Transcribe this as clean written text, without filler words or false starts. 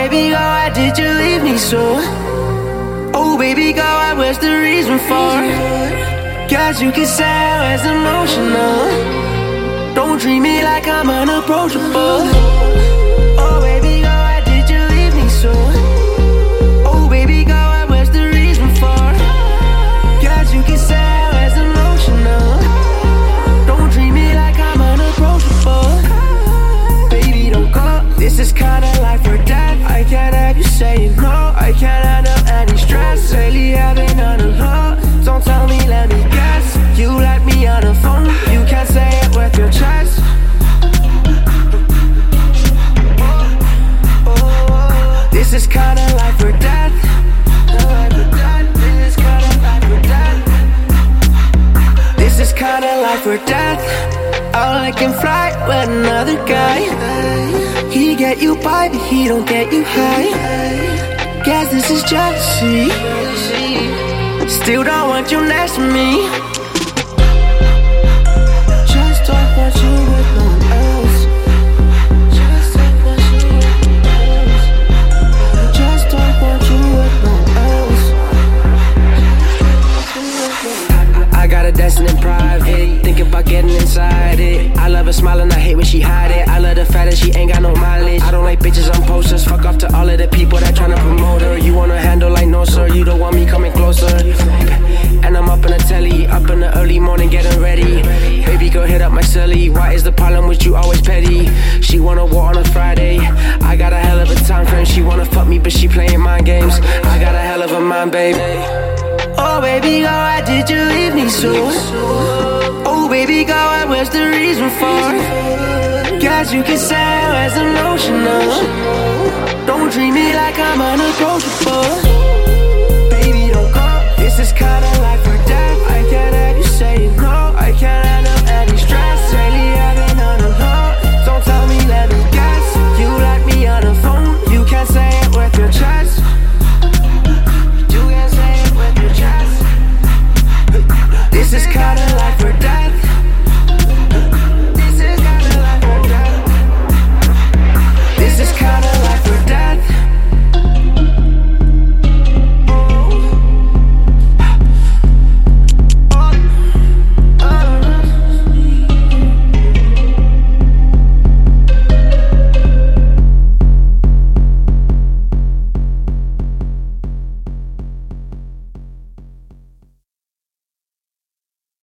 baby girl, why did you leave me so? Oh baby girl, what was the reason for? Guess you can say I was emotional. Don't treat me like I'm unapproachable. Oh baby girl, why did you leave me so? Oh baby girl, what was the reason for? Guess you can say I was emotional. Don't treat me like I'm unapproachable. Baby, don't go. This is kinda life or death. I can't have you saying no. I can't handle any stress. Lately I've been on the low. Don't tell me, let me guess. You like me on the phone. You can't say it with your chest. This is kinda life or death. This is kinda life or death. All I can fly with another guy. He get you by, but he don't get you high. Guess this is jealousy. Still don't want you next to me. Just don't want you with no one else. Just don't want you with no one else. Just don't want you with no one else. I got her dancing in private, thinking about getting inside it. I love her smiling, I hate when she hide it. I love the fact that she ain't got no mileage. I don't like bitches on posters. Fuck off to all of the people that tryna promote her. You wanna handle like no sir, you don't want me coming closer. And I'm up in the telly, up in the early morning getting ready. Baby girl hit up my celly. Why is the problem with you always petty? She wanna war on a Friday. I got a hell of a time frame. She wanna fuck me but she playing mind games. I got a hell of a mind, babe. Oh baby girl, why did you leave me so? Oh baby girl, what was the reason for? Guess you can say I was emotional. Don't treat me like I'm